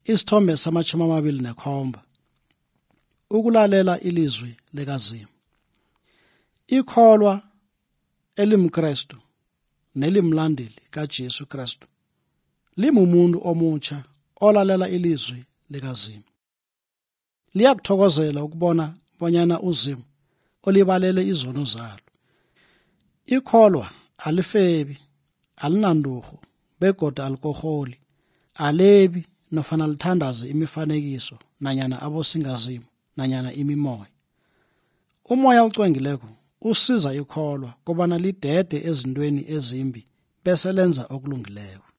Isithombe sama-27. Ukulalela ilizwi likaZimu. Ikholwa elimKristu nelimlandeli kaJesu Kristu limumuntu omutsha olalela ilizwi likaZimu. Liyakuthokozela ukubona bonyana uZimu olibalele izono zalo. Ikholwa alifebi, alinanduhu, begodu alikoholi, alebi nofana lithandaze imifanekiso nanyana abosingazimu nanyana imimoya. Umoya ocwengileko usiza ikholwa kobana lidede ezintweni ezimbi bese lenza okulungileko.